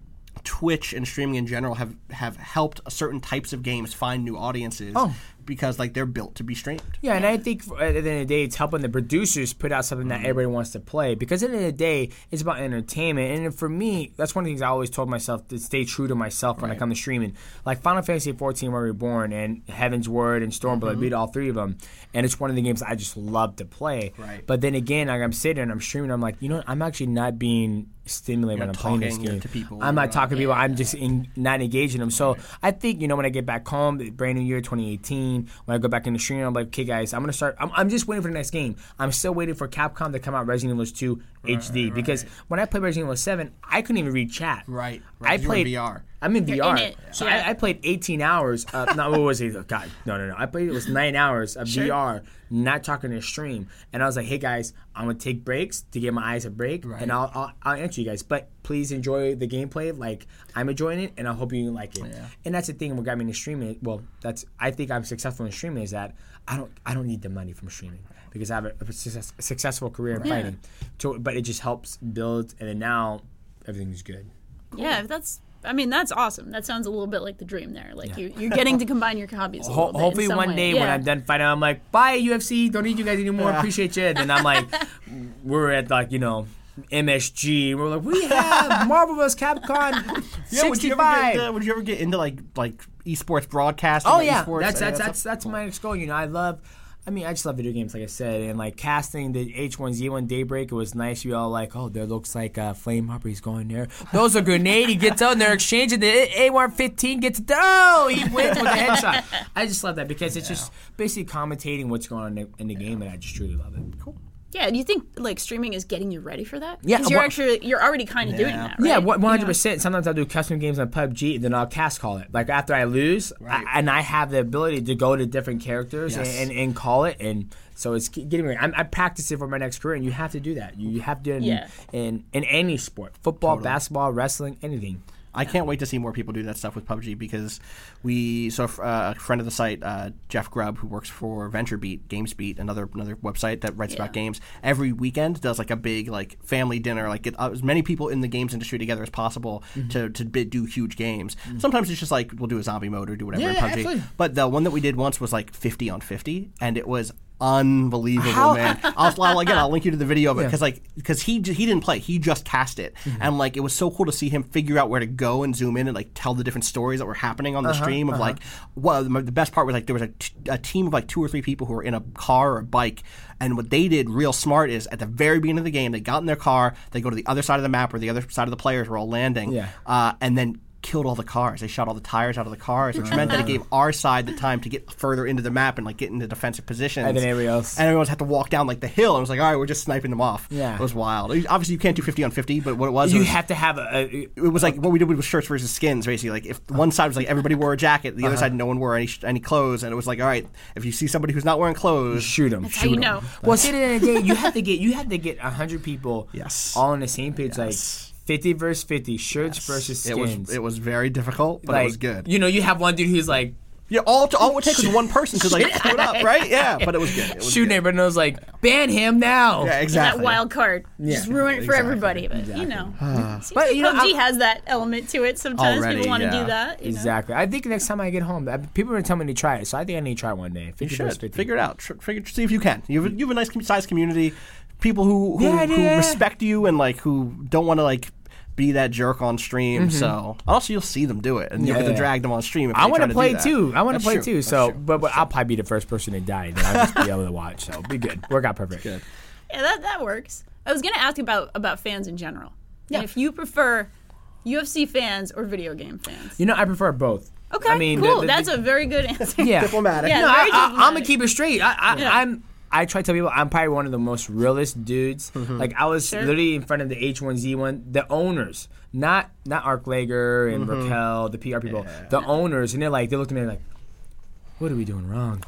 Twitch and streaming in general have have helped certain types of games find new audiences Oh. because like they're built to be streamed. Yeah, and I think for, at the end of the day, it's helping the producers put out something that everybody wants to play. Because at the end of the day, it's about entertainment. And for me, that's one of the things I always told myself to stay true to myself when I come to streaming. Like Final Fantasy fourteen, Where Reborn, and Heaven's Word, and Stormblood, I beat all three of them. And it's one of the games I just love to play. Right. But then again, like I'm sitting and I'm streaming, I'm like, you know what? I'm actually not being stimulated You're when I'm not playing this talking game. to people I'm not or- talking to people. I'm just in, not engaging them. So I think, you know, when I get back home, the brand new year, twenty eighteen, when I go back in the stream, I'm like, okay, guys, I'm going to start. I'm, I'm just waiting for the next game. I'm still waiting for Capcom to come out Resident Evil two H D. Because when I played Resident Evil seven, I couldn't even read chat. Right, I right, 'cause you were in played V R. I'm in You're V R. in it, So yeah. I, I played eighteen hours. Of, no, what was it? Oh, God, no, no, no. I played it was nine hours of Sure. V R, not talking to stream. And I was like, hey, guys, I'm going to take breaks to give my eyes a break, Right. and I'll, I'll I'll answer you guys. But please enjoy the gameplay. Like, I'm enjoying it, and I hope you like it. Yeah. And that's the thing. What got me into streaming, well, that's I think I'm successful in streaming is that I don't I don't need the money from streaming because I have a, a, success, a successful career in fighting. So, but it just helps build, and then now everything's good. Yeah, that's. I mean, that's awesome. That sounds a little bit like the dream there. Like you, you're getting to combine your hobbies. A Ho- little bit in hopefully some one way. day yeah. when I'm done fighting, I'm like, bye U F C, don't need you guys anymore, appreciate you. Then I'm like, we're at like, you know, M S G, we're like, we have Marvel vs. Capcom Yeah, would you ever sixty-five. get, uh, would you ever get into like like esports broadcasting? Oh like yeah, esports? that's Yeah, that's that's that's that's my next goal. You know, I love. I mean, I just love video games, like I said, and like casting the H one Z one Daybreak. It was nice. You all like, oh, there looks like uh, Flame Hopper. He's going there. Those are grenade. He gets out and they're exchanging. The A one fifteen gets oh, he wins with a headshot. I just love that because it's just basically commentating what's going on in the, in the game, and I just truly love it. Cool. Yeah, do you think like streaming is getting you ready for that? Yeah, because you're wha- actually you're already kind of doing Yeah. that, right? Yeah, one hundred percent. Sometimes I'll do custom games on P U B G, then I'll cast call it. Like after I lose, Right. I, and I have the ability to go to different characters Yes. and, and, and call it, and so it's getting me. I'm, I'm practicing for my next career, and you have to do that. You have to do it in, Yeah. in, in any sport, football, basketball, wrestling, anything. I can't wait to see more people do that stuff with P U B G because we so uh, a friend of the site, uh, Jeff Grubb, who works for VentureBeat, GamesBeat, another another website that writes Yeah. about games, every weekend does like a big like family dinner, like get uh, as many people in the games industry together as possible to to bid, do huge games. Sometimes it's just like we'll do a zombie mode or do whatever Yeah, in yeah, P U B G. absolutely. But the one that we did once was like fifty on fifty, and it was unbelievable, How- man. I'll, I'll again, I'll link you to the video of it Yeah. because like because he j- he didn't play, he just cast it, and like it was so cool to see him figure out where to go and zoom in and like tell the different stories that were happening on the stream. Of like, well, the the best part was like there was a, t- a team of like two or three people who were in a car or a bike, and what they did real smart is at the very beginning of the game they got in their car, they go to the other side of the map where the other side of the players were all landing, Yeah. uh, and then killed all the cars. They shot all the tires out of the cars, which meant that it gave our side the time to get further into the map and like get into defensive positions. And then everybody else. And everyone had to walk down like the hill. And it was like, all right, we're just sniping them off. Yeah. It was wild. Obviously, you can't do fifty on fifty, but what it was, You was have to have a. a it was like what we did was shirts versus skins, basically. Like if one side was like everybody wore a jacket, the other side no one wore any any clothes, and it was like, all right, if you see somebody who's not wearing clothes, shoot them. That's how you know. Well, see, at the end of the day, you have to get you have to get a hundred people, Yes. all on the same page, Yes. like fifty versus fifty, shirts versus it skins. was it was very difficult, but like, it was good. You know, you have one dude who's like Yeah, all all it would take was one person to like screw it up, right? Yeah, but it was good. It was Shoot good. neighbor knows like ban him now. Yeah, exactly. That wild card. Just ruin it for exactly, everybody. But, you know. Seems But, like you know, P U B G I'm- has that element to it sometimes. Already, People want to yeah. do that. You know? Exactly. I think next time I get home, I- people are gonna tell me to try it, so I think I need to try one day. You fifty should fifty. figure it out. Tr- Figure, see if you can. You have a, you have a nice com- sized community, people who who, Yeah, who yeah. respect you and like who don't want to like be that jerk on stream. Mm-hmm. So also you'll see them do it, and you'll get Yeah. to drag them on stream. If I want want to to play do that. too. I want to That's play true. too. That's So, true. but, but I'll probably be the first person to die, and then I'll just be able to watch. So, be good. Work out perfect. Good. Yeah, that, that works. I was going to ask about, about fans in general. Yeah. And if you prefer U F C fans or video game fans. You know, I prefer both. Okay, I mean, cool. the- the- That's a very good answer. yeah. Diplomatic. Yeah. No, I, very I, I'm gonna diplomatic. keep it straight. I, I, Yeah. I'm. I try to tell people I'm probably one of the most realist dudes. Like I was Sure. literally in front of the H one Z one, the owners, not not Ark Lager and Raquel, the P R people, the owners, and they're like, they looked at me like, "What are we doing wrong?"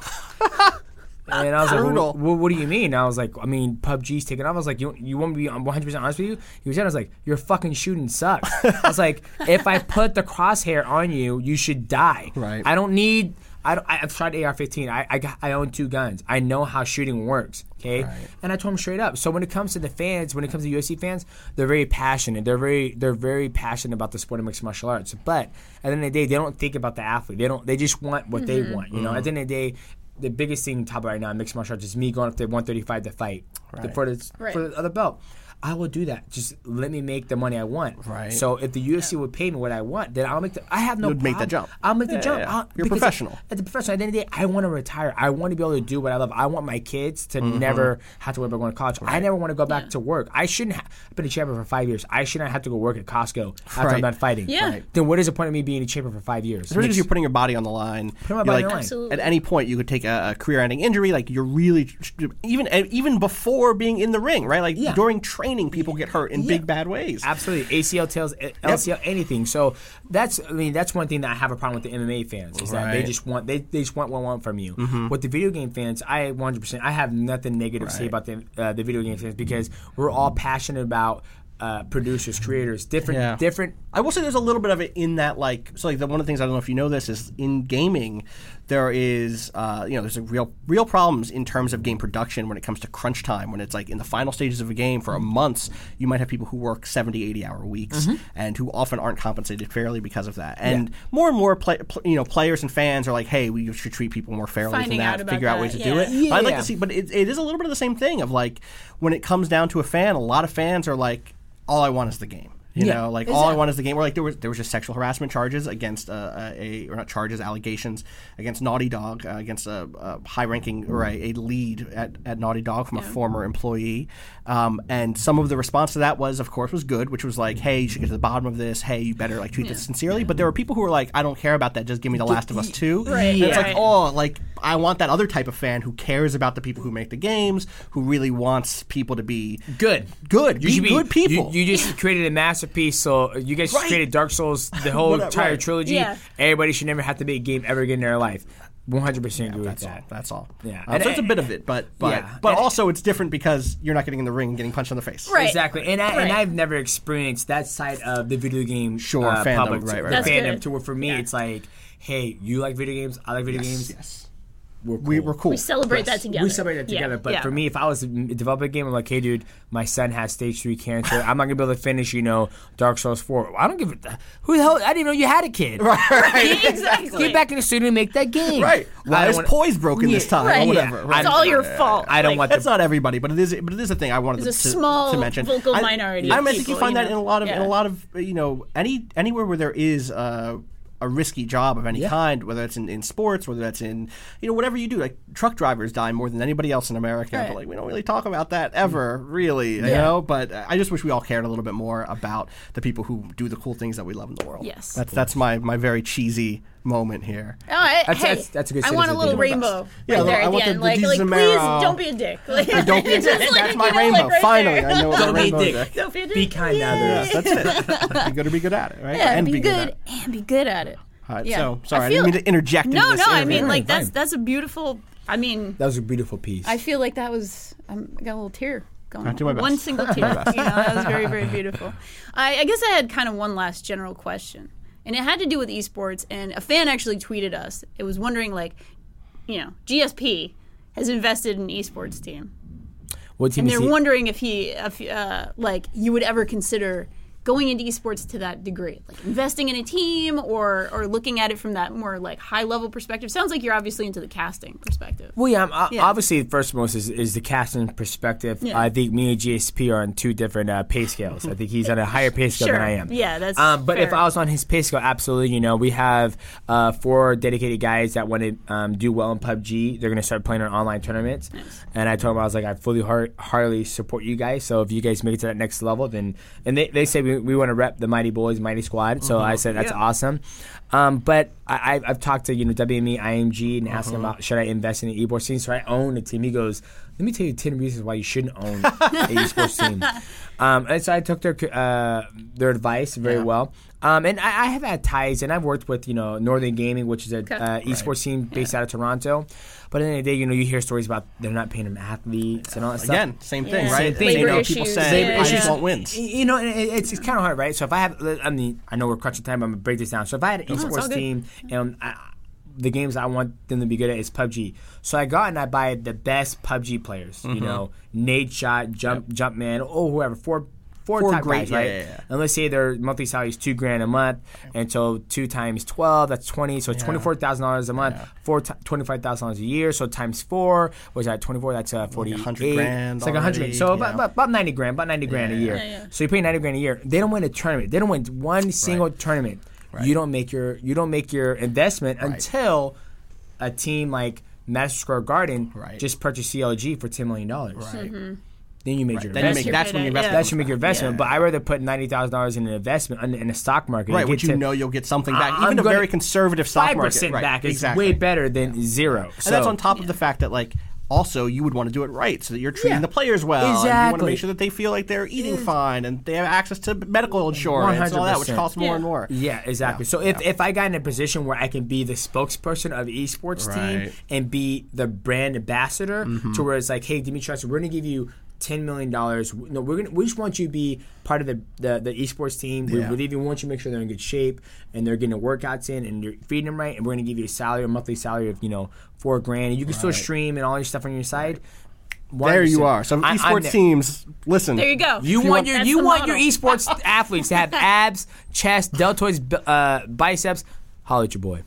And I was like, Brutal. well, what, what do you mean? I was like, I mean, P U B G's taking off. I was like, you, you want me to be one hundred percent honest with you? He was I was like, your fucking shooting sucks. I was like, if I put the crosshair on you, you should die. Right. I don't need, I don't, I've tried A R fifteen. I, I, got- I own two guns. I know how shooting works, okay? Right. And I told him straight up. So when it comes to the fans, when it comes to U F C fans, they're very passionate. They're very, they're very passionate about the sport of mixed martial arts. But at the end of the day, they don't think about the athlete. They don't, they just want what they want, you know? At the end of the day, the biggest thing top right now in mixed martial arts is me going up to one thirty-five to fight Right. for the Right. for the other belt. I will do that. Just let me make the money I want. Right. So if the U F C would pay me what I want, then I'll make the. I have no. You'd make that problem. jump. I'll make the Yeah, jump. yeah. I'll- You're a because professional. At the professional, at the end of the day, I want to retire. I want to be able to do what I love. I want my kids to Mm-hmm. never have to worry about going to college. I never want to go back to work. I shouldn't. Ha- I've been a champion for five years. I shouldn't have to go work at Costco after Right. I'm done fighting. Yeah. Right. Then what is the point of me being a champion for five years? Especially because Makes- you're putting your body on the line. my You're body like, on the line. Absolutely. At any point, you could take a, a career-ending injury. Like you're really even even before being in the ring, right? Like Yeah. during training, people get hurt in Yeah. big bad ways. Absolutely, A C L, tails, L C L, anything. So that's, I mean, that's one thing that I have a problem with the M M A fans is that they Right. just want they, they just want what they want from you. With the video game fans, I one hundred percent I have nothing negative to say Right. about the uh, the video game fans because we're all passionate about uh, producers, creators, different Yeah. different. I will say there's a little bit of it in that, like, so like the, one of the things I don't know if you know this is in gaming, there is, uh, you know, there's a real real problems in terms of game production when it comes to crunch time. When it's like in the final stages of a game for a month, you might have people who work seventy, eighty hour weeks and who often aren't compensated fairly because of that. And more and more, play, pl- you know, players and fans are like, hey, we should treat people more fairly Finding than out that, about figure out that, ways to yeah. do it. But I'd like Yeah. to see, but it, it is a little bit of the same thing of like when it comes down to a fan, a lot of fans are like, all I want is the game. You Yeah, know, like all I want is the game. Or like there was there was just sexual harassment charges against uh, a or not charges, allegations against Naughty Dog, uh, against a, a high ranking or a, a lead at, at Naughty Dog from a former employee. Um, and some of the response to that was, of course, was good, which was like, hey, you should get to the bottom of this. Hey, you better like treat this sincerely. But there were people who were like, I don't care about that. Just give me The Last of Us two. Right, And it's yeah. like, oh, like I want that other type of fan who cares about the people who make the games, who really wants people to be Good, good, be should good people. You, you just created a masterpiece. So you guys Right. created Dark Souls, the whole Whatever, entire right. trilogy. Yeah. Everybody should never have to make a game ever again in their life. one hundred percent agree with That's all. that. That's all. Yeah. Uh, And so it's a I- bit of it, but but Yeah. but And- also it's different because you're not getting in the ring and getting punched in the face. Right. Exactly, and I Right. and I've never experienced that side of the video game Sure, uh, fandom, public, right, right, the right. That's fandom. good. To where for me, Yeah. it's like, hey, you like video games, I like video games. Yes. We're cool. We were cool. We celebrate that together. We celebrate that Yeah, together. But yeah. for me, if I was to develop a game, I'm like, hey, dude, my son has stage three cancer. I'm not gonna be able to finish, you know, Dark Souls four. I don't give a who the hell. I didn't even know you had a kid. Right. right. Exactly. Get back in the studio and make that game. Right. I Why don't is wanna- poise broken this Yeah, time right. or whatever? Yeah. Right. It's all your fault. I don't Like, want That's the not everybody, but it is. But it is a thing I wanted There's to, a small to mention. vocal I, minority I, of I think you people, find you that know? in a lot of in Yeah. a lot of you know any anywhere where there is. Uh, a risky job of any Yeah. kind, whether it's in, in sports, whether that's in, you know, whatever you do. Like truck drivers die more than anybody else in America, Right. but like we don't really talk about that ever, really, you Yeah. know. But I just wish we all cared a little bit more about the people who do the cool things that we love in the world. Yes. that's that's my my very cheesy moment here. Oh, I, That's- hey, that's- that's a good I want a citizen little thing. rainbow Yeah, right there I at want the the- end. the like, Jesus like and please Mero. don't be a dick. Like, Don't be a just dick. like, That's my you know, rainbow. like right Finally, there. I know what Don't my be a rainbow dick. is. Don't be a dick. Be kind to Yeah. others. That's it. You got to be good at it, right? Yeah, and be, be good at it. and be good at it. All right, Yeah. so sorry, I, I didn't feel- mean to interject. into No, this no, I interview. mean like Fine. that's that's a beautiful. I mean, That was a beautiful piece. I feel like that was. Um, I got a little tear going. I'll do my best. One single tear. You know, that was very very beautiful. I, I guess I had kind of one last general question. and it had to do with esports. And a fan actually tweeted us. It was wondering, like, you know, G S P has invested in an esports team, What team and is they're he? wondering if he, if uh, like, you would ever consider going into esports to that degree, like investing in a team or or looking at it from that more like high level perspective. Sounds like you're obviously into the casting perspective. Well, yeah, I'm, uh, Yeah. obviously, first and most is, is the casting perspective. Yeah. I think me and G S P are on two different uh, pay scales. I think he's on a higher pay scale Sure. than I am. Yeah, that's Um, but if fair. I was on his pay scale, absolutely. You know, we have uh, four dedicated guys that want to um, do well in P U B G. They're going to start playing in online tournaments. Nice. And I told him, I was like, I fully heart, heartily support you guys. So if you guys make it to that next level, then and they, they say we, we want to rep the Mighty Boys, Mighty Squad. So I said that's Yeah. awesome. Um, but I, I've- I've talked to you know W M E, I M G, and asking about should I invest in an esports team? So I own a team. He goes, let me tell you ten reasons why you shouldn't own an esports team. Um, and so I took their uh, their advice very Yeah. well. Um, and I, I have had ties, and I've worked with you know Northern Gaming, which is a Okay. uh, esports team based out of Toronto. But at the end of the day, you know, you hear stories about they're not paying them athletes and all that stuff. Again, same thing, Yeah. right? Same thing. You Labor know, people issues, say, yeah. I just Yeah. want wins. You know, and it- it's, it's kind of hard, right? So if I have, I mean, I know we're crunching time, but I'm going to break this down. So if I had an it's all esports good. team and I, the games I want them to be good at is P U B G. So I go out and I buy the best P U B G players, you know, Nade Shot, Jump, Jumpman, or whoever, four, four, Four top great- guys, yeah, right? yeah, yeah. And let's say their monthly salary is two grand a month, and so two times twelve, that's twenty, so it's twenty-four thousand dollars a month, four t- twenty-five thousand dollars a year, so times four, was that twenty-four, that's uh, forty-eight. one hundred grand It's like one hundred, already, so about, yeah. about, about ninety grand, about ninety grand a year. Yeah, yeah. So you pay ninety grand a year. They don't win a tournament. They don't win one single tournament. You don't make your you don't make your investment until a team like Madison Square Garden Right. just purchased C L G for ten million dollars. Right. Then you make your Then you investment. make, that's when you invest. Yeah. That should make your investment. Yeah. But I'd rather put ninety thousand dollars in an investment in, in a stock market. Right, and which get you to know you'll get something back. I- Even I'm a gonna- very conservative stock five market. percent right, back is exactly. way better than zero. And So, that's on top of the fact that, like, also you would want to do it right so that you're treating Yeah. the players well. And you want to Exactly. make sure that they feel like they're eating fine and they have access to medical insurance and all that, which one hundred percent. costs more Yeah. and more. Yeah, exactly. Yeah. So if, Yeah. if I got in a position where I can be the spokesperson of the esports team Right. Mm-hmm. and be the brand ambassador to where it's like, hey, Dimitri, we're going to give you ten million dollars. No, we're gonna, we just want you to be part of the, the, the esports team. We, Yeah. we even want you to make sure they're in good shape and they're getting their workouts in and you're feeding them right. And we're going to give you a salary, a monthly salary of, you know, four grand. And you can still Right. stream and all your stuff on your side. There you are. So I- I'm esports there. teams, listen. There you go. You If you want want- your That's you the want your model. esports athletes to have abs, chest, deltoids, b- uh, biceps. Holla at your boy.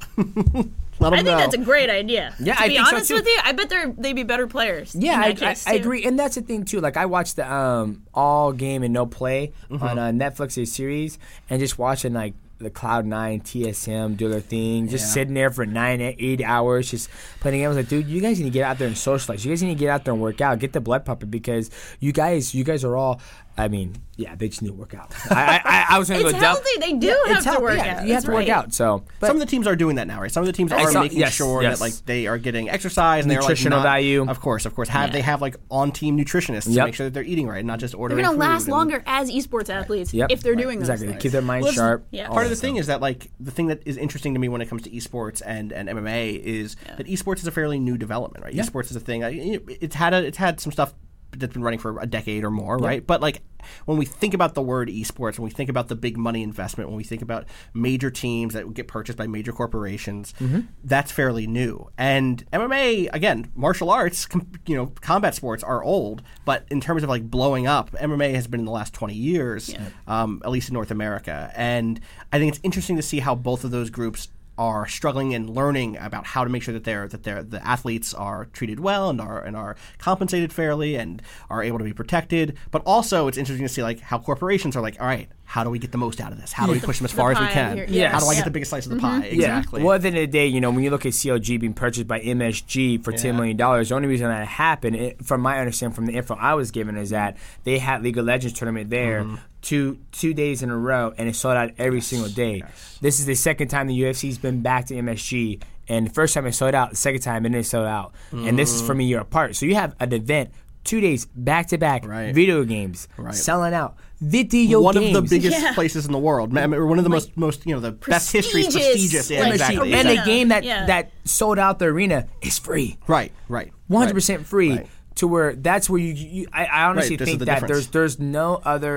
Let them I think know. that's a great idea. Yeah, to I be think so, honest too. with you, I bet they're they'd be better players. Yeah, in I, that case, I, I too. agree, and that's the thing too. Like I watched the um, All Game and No Play on uh, Netflix's series, and just watching like the Cloud Nine, T S M do their thing, just Yeah. sitting there for nine, eight hours, just playing games. I was like, dude, you guys need to get out there and socialize. You guys need to get out there and work out, get the blood pumping because you guys, you guys are all. I mean, yeah, they just need to work out. I, I, I was going to It's go down. healthy. They do Yeah, have it's to healthy. work Yeah, out. You have That's to work right. out. So, but Some of the teams are doing that now, right? Some of the teams I are saw- making yes, sure yes. that like they are getting exercise and Nutritional they're like not, value. Of course, of course. Have Yeah. they have like on-team nutritionists to Yep. make sure that they're eating right, and not just They're ordering. going to food last and- longer as esports athletes Yep. if they're Right. doing those exactly things. keep their mind Well, sharp. yeah. all Part of that the thing stuff. is that like the thing that is interesting to me when it comes to esports and, and M M A is that esports is a fairly new development, right? Yeah. Esports is a thing. uh, it- It's had a, it's had some stuff that's been running for a decade or more, right? But like when we think about the word esports, when we think about the big money investment, when we think about major teams that get purchased by major corporations, Mm-hmm. that's fairly new. And M M A, again, martial arts, com- you know, combat sports are old, but in terms of like blowing up, M M A has been in the last twenty years, um, at least in North America. And I think it's interesting to see how both of those groups are struggling and learning about how to make sure that they're that they're the athletes are treated well and are and are compensated fairly and are able to be protected. But also, it's interesting to see like how corporations are like, all right, how do we get the most out of this? How do we push them as far as we pie can? here. Yes. How do I Yeah. get the biggest slice of the pie? Exactly. Yeah. Well, at the end of the day, you know, when you look at C L G being purchased by M S G for ten million dollars, the only reason that happened, it, from my understanding, from the info I was given, is that they had League of Legends tournament there two two days in a row, and it sold out every single day. This is the second time the U F C's been back to M S G, and the first time it sold out, the second time it didn't sell out, and this is from a year apart. So you have an event. Two days back to back, Right. video games Right. selling out. Video one games. of the biggest Yeah. places in the world, Ma- or one of the most most you know the best histories, prestigious, prestigious. Yeah, like, exactly. and arena. the game that Yeah. that sold out the arena is free. right, right, one hundred percent free Right. to where that's where you, you I, I honestly Right, this is think the that difference. there's there's no other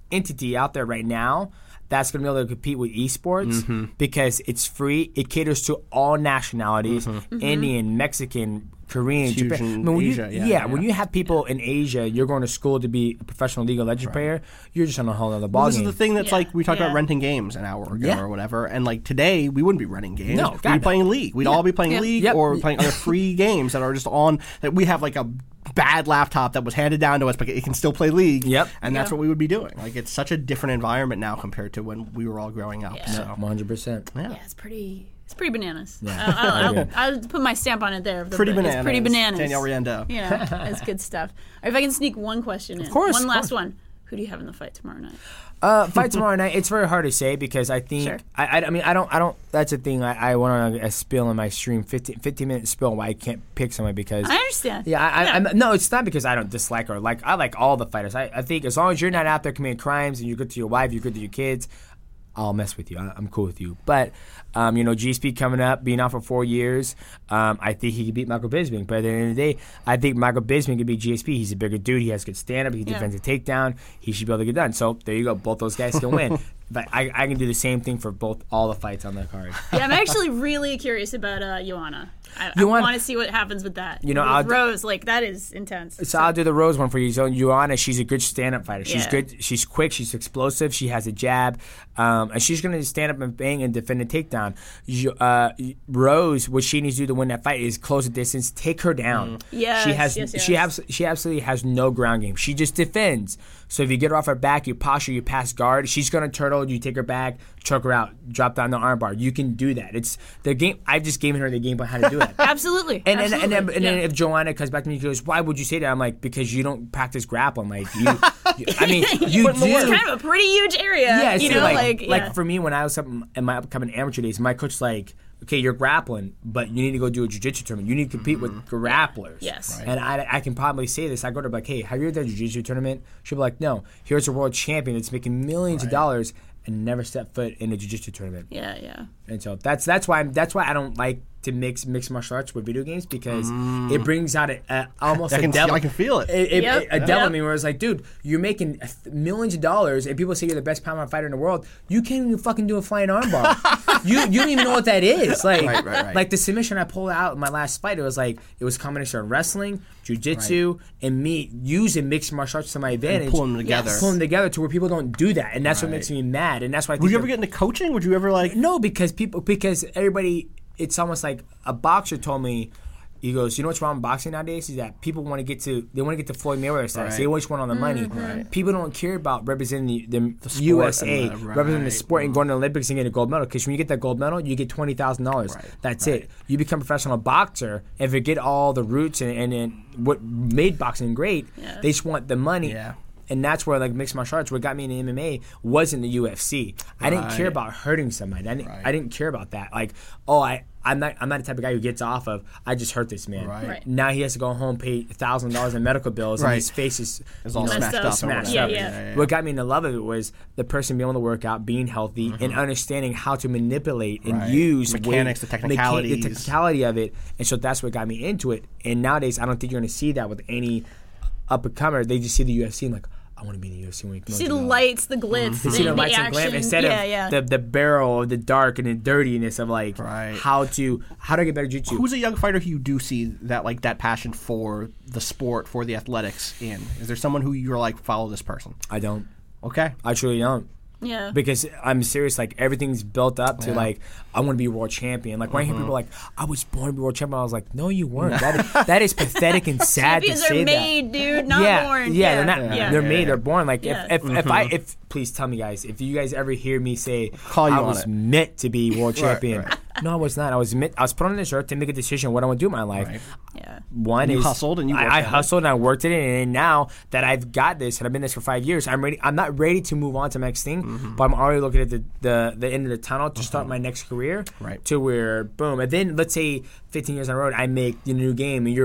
entity out there right now that's going to be able to compete with esports mm-hmm. because it's free. It caters to all nationalities, mm-hmm. Mm-hmm. Indian, Mexican, Korean, Fusion, Japan. I mean, when Asia, you, yeah, yeah, yeah. when you have people in Asia, you're going to school to be a professional League of Legends right. player, you're just on a whole other ballgame. Well, this is the thing that's yeah. like, we talked yeah. about renting games an hour ago yeah. or whatever, and like today, we wouldn't be renting games. No, We'd God, be no. playing League. We'd Yeah. all be playing Yeah. League Yep. or playing other free games that are just on, that we have like a bad laptop that was handed down to us, but it can still play League. Yep. And that's Yeah. what we would be doing. Like, it's such a different environment now compared to when we were all growing up. Yeah. So. one hundred percent. Yeah. Yeah, it's pretty. It's pretty bananas. Yeah. I'll, I'll, Okay. I'll, I'll put my stamp on it there. The- Pretty it's bananas. pretty bananas. Danielle Riendeau. Yeah, that's good stuff. If I can sneak one question in, Of course, one of last course. one. Who do you have in the fight tomorrow night? Uh, fight tomorrow night. It's very hard to say because I think Sure. I, I, I mean I don't I don't. That's the thing. I, I went on a, a spill in my stream, fifteen, fifteen minute spill why I can't pick someone because I understand. Yeah, I, Yeah. I, I'm, no, it's not because I don't dislike or like. I like all the fighters. I, I think as long as you're not out there committing crimes and you're good to your wife, you're good to your kids, I'll mess with you. I, I'm cool with you. But um, you know, G S P coming up, being out for four years, um, I think he could beat Michael Bisping. But at the end of the day, I think Michael Bisping could beat G S P. He's a bigger dude. He has good stand up. He Yeah. defends a takedown. He should be able to get done. So there you go. Both those guys can win. But I, I can do the same thing for both all the fights on the card. Yeah, I'm actually really curious about uh, Joanna. I, I Joanna- want to see what happens with that. You know, with I'll- Rose, like that is intense. So I'll do the Rose one for you. So Joanna, she's a good stand-up fighter. She's Yeah. good. She's quick. She's explosive. She has a jab, um, and she's going to stand up and bang and defend a takedown. Jo- Uh, Rose, what she needs to do to win that fight is close the distance, take her down. Yes, she has. yes, She yes. abs- She absolutely has no ground game. She just defends. So if you get her off her back, you posture, you pass guard. She's going to turtle. You take her back, choke her out, drop down the armbar. You can do that. It's the game. I've just given her the game on how to do it. Absolutely. And and, and, then, Absolutely. and then Yeah. if Joanna comes back to me and goes, why would you say that? I'm like, because you don't practice grappling. Like you, you I mean, you do. It's kind of a pretty huge area. yeah, you see, know, like, like, like yeah. for me, when I was up in my upcoming amateur days, my coach's like, okay, you're grappling, but you need to go do a jiu-jitsu tournament. You need to compete with grapplers. Yes. Right. And I, I can probably say this. I go to her like, hey, have you ever done a jiu-jitsu tournament? She'll be like, no. Here's a world champion that's making millions of dollars and never stepped foot in a jiu-jitsu tournament. yeah, yeah. And so that's that's why I'm, that's why I don't like to mix mixed martial arts with video games because it brings out a, a almost I a can, devil. I can feel it. It, it, Yep. a devil Yep. in me where it's like, dude, you're making millions of dollars and people say you're the best pound fighter in the world. You can't even fucking do a flying armbar. you you don't even know what that is. Like Right, right, right. like the submission I pulled out in my last fight, it was like it was a combination of wrestling, jiu-jitsu, and me using mixed martial arts to my advantage. pulling them together. Yes. Pulling them together to where people don't do that. And that's what Right. makes me mad. And that's why I think Would you ever that- get into coaching? Would you ever like? no, because people, because everybody, it's almost like a boxer told me. He goes, you know what's wrong with boxing nowadays is that people want to get to, they want to get to Floyd Mayweather status. Right. They always want on the money. Mm-hmm. People don't care about representing the, the, sport U S A, and the- representing the right. sport and going to the Olympics and getting a gold medal. Because when you get that gold medal, you get twenty thousand dollars. Right. That's Right. it. You become a professional boxer and forget all the roots and, and, and what made boxing great. Yeah. They just want the money. Yeah. And that's where like mixed martial arts, what got me into M M A wasn't the U F C. I didn't care Right. about hurting somebody. I didn't, Right. I didn't care about that. Like, oh, I, I'm not, I'm not the type of guy who gets off of. I just hurt this man. Right. Right. Now he has to go home, pay thousand dollars in medical bills, Right. and his face is It's all you know, smashed Messed up. up. or smashed Yeah, up. yeah. What got me into love of it was the person being able to work out, being healthy, and understanding how to manipulate and Mm-hmm. Right. use Mechanics, the mecha- technicalities. the technicality of it. And so that's what got me into it. And nowadays, I don't think you're going to see that with any up and comer. They just see the U F C and like, I want to be in the U F C when we come See out the to go. lights, the glitz, To the, see the the lights and action. glam instead yeah, of yeah. the the barrel of the dark and the dirtiness of like Right. how to how to get better jiu-jitsu. Who's a young fighter who you do see that like that passion for the sport, for the athletics in? Is there someone who you're like, follow this person? I don't. Okay. I truly don't. yeah. Because I'm serious, like everything's built up to Yeah. like I want to be world champion. Like when I hear people like I was born to be world champion, I was like, no, you weren't. That is, that is pathetic and sad to Champions say are made, that. dude, not yeah, born. Yeah, they're not. Yeah. They're Yeah, made. yeah. They're born. Like Yeah. if if, if I if please tell me guys, if you guys ever hear me say Call you I on was it. meant to be world Right, champion, right. no, I was not. I was meant. I was put on this earth to make a decision what I want to do in my life. Right. Yeah. One You is hustled and you worked I, I at it. hustled and I worked at it, and now that I've got this and I've been this for five years, I'm ready. I'm not ready to move on to my next thing, Mm-hmm. but I'm already looking at the, the, the end of the tunnel to start my next career. Right. To where boom, and then let's say fifteen years on the road, I make the new game, and you're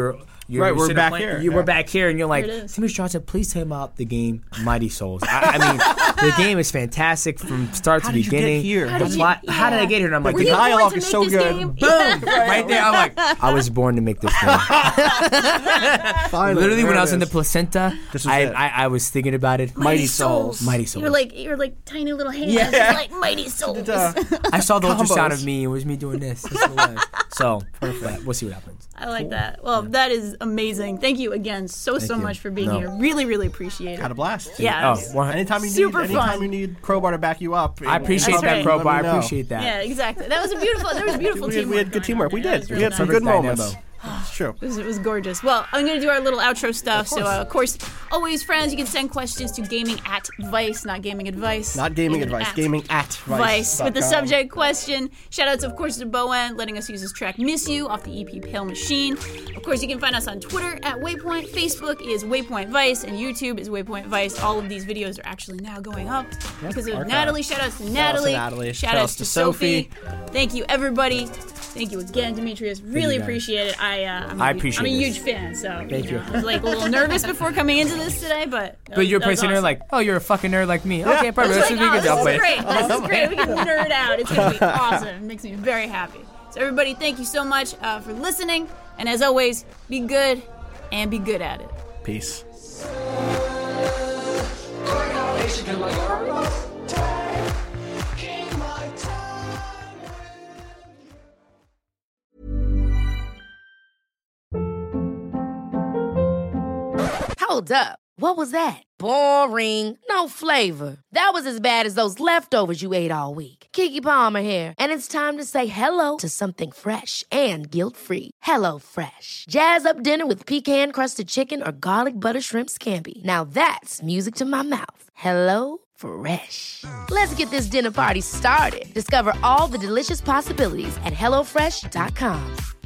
You're, Right, you're we're sitting back playing- here, You yeah. We're back here, and you're like, Here it is. Timothy Johnson, please tell him about the game Mighty Souls. I, I mean, the game is fantastic from start How to did you get beginning. here? How That's did why- you- How did I yeah. get here? And I'm like, Were the you guy, born dialogue to is make so this good. game? boom, right there. I'm like, I was born to make this game. Finally, Literally, there when it I was in the is. placenta, This was I, it. I I was thinking about it. Mighty Souls. Mighty Souls. You're like you're like tiny little hands, Yeah. just like mighty souls. Uh, I saw the ultrasound combos. of me. It was me doing this. That's what it was. So, perfect. We'll see what happens. I like that. Well, that is amazing. Thank you again so so you. much for being No. here. Really, really appreciate it. Had a blast. Yeah. Oh, one- Anytime you Super need, anytime fun. you need Crowbar to back you up. I appreciate That's that, right. Crowbar. I Let me know. appreciate that. Yeah, exactly. That was a beautiful. There was beautiful We had, teamwork. we had good going teamwork. on We there. That did. was We really had some nice. good Perfect moments. dynamo. It's true. It was, it was gorgeous. Well, I'm going to do our little outro stuff. So, uh, of course, always, friends, you can send questions to gaming at Vice, not gaming advice. Not gaming advice. at Gaming at Vice with the Vice. subject question. Shoutouts, of course, to Bowen letting us use his track "Miss You" off the E P Pale Machine. Of course, you can find us on Twitter at Waypoint. Facebook is Waypoint Vice, and YouTube is Waypoint Vice. All of these videos are actually now going up because of archive. Natalie. Shoutouts to Natalie. Natalie. Shoutouts Shoutouts to to Sophie. Thank you, everybody. Thank you again, Demetrius. Really you, guys. appreciate it. I, uh, I'm, I a, appreciate I'm a this. huge fan. So Thank you. you. Know, I was like a little nervous before coming into this today, but that But was- you're that was placing her awesome. like, oh, you're a fucking nerd like me. Okay, I perfect. was This like, is a oh, good this job, is play. great. This is great. We can nerd out. It's going to be awesome. It makes me very happy. So, everybody, thank you so much uh, for listening. And as always, be good and be good at it. Peace. Hold up. What was that? Boring. No flavor. That was as bad as those leftovers you ate all week. Keke Palmer here, and it's time to say hello to something fresh and guilt-free. Hello Fresh. Jazz up dinner with pecan-crusted chicken or garlic butter shrimp scampi. Now that's music to my mouth. Hello Fresh. Let's get this dinner party started. Discover all the delicious possibilities at hello fresh dot com.